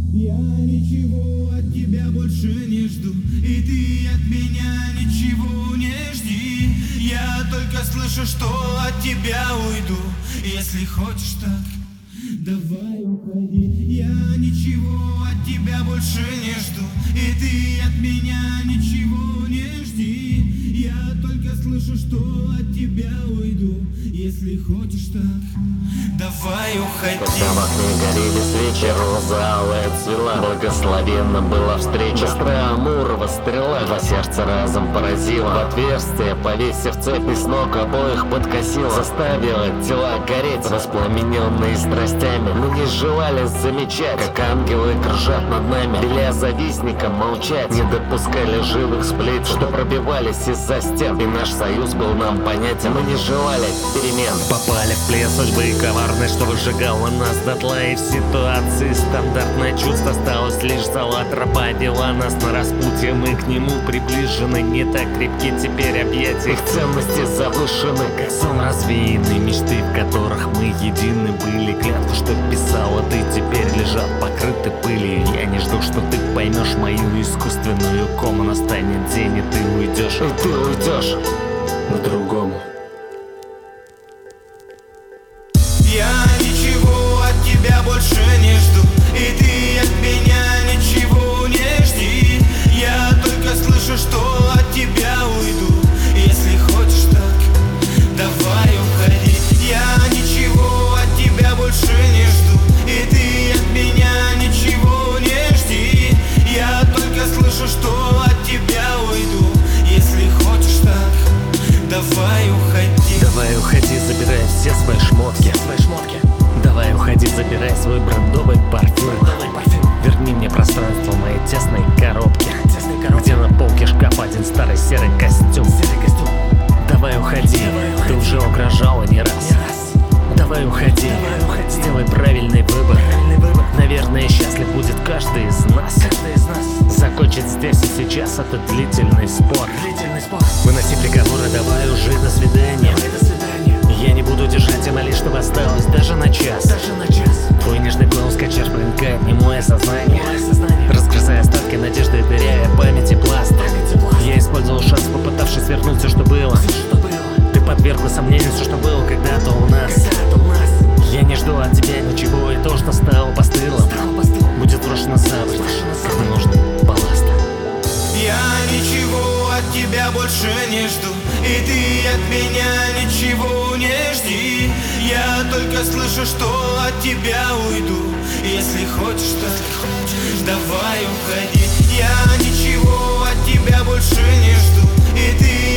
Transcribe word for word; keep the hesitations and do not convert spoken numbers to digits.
Я ничего от тебя больше не жду, и ты от меня ничего не жди. Я только слышу, что от тебя уйду. Если хочешь так, давай уходи. Я ничего от тебя больше не жду, и ты от меня ничего не жди. Я только слышу, что от тебя уйду. Если хочешь так, давай уходи. Когда в окне горели свечи, роза алая цвела, благословенна была встреча. Быстро Амурова стрела два сердца разом поразила. В отверстие, повесив цепь, и с ног обоих подкосила. Заставила тела гореть, воспламененные страстями. Мы не желали замечать, как ангелы кружат над нами, веля завистникам молчать. Не допускали живых сплетен, что пробивались из-за стен. И наш союз был нам понятен. Мы не желали перемен. Попали в плен судьбы коварной, что выжигала нас дотла. И в ситуации стандартное чувство осталось лишь зала. Тропа вела нас на распутье, мы к нему приближены. Не так крепки теперь объятия, их ценности завышены, как сон развеянный, мечты, в которых мы едины были. Клятвы, что писала ты, теперь лежат покрыты пылью. Я не жду, что ты поймешь мою искусственную кому. Настанет день, и ты уйдешь, и ты уйдешь к другому. Я ничего от тебя больше не жду, и ты от меня ничего не жди. Я только слышу, что от тебя уйду. Если хочешь так, давай уходи. Я ничего от тебя больше не жду, и ты от меня ничего не жди. Я только слышу, что от тебя уйду. Если хочешь так, давай уходи. Давай уходи, забирай все свои шмотки. Давай уходи, забирай свой брендовый парфюм. Верни мне пространство моей тесной коробки, где на полке шкаф один старый серый костюм. Давай уходи, ты уже угрожала не раз. Давай уходи, сделай правильный выбор. Наверное, счастлив будет каждый из нас. Закончить здесь и сейчас этот длительный спор. Выноси приговоры, давай уже до свидания. Я не буду держать и молить, чтобы осталось даже на час. Твой нежный голос скачешь проникает в немое сознание, разгрызая остатки надежды, дыряя памяти пласт. Я использовал шанс, попытавшись вернуть все, что было. Ты подвергла сомнению все, что было когда-то у нас. Я не жду от тебя ничего, и то, что стало постыло, будет брошено за борт, когда нужно балласт. Я ничего от тебя больше не жду, и ты от меня ничего не жди. Я только слышу, что от тебя уйду. Если хочешь так, давай уходи. Я ничего от тебя больше не жду, и ты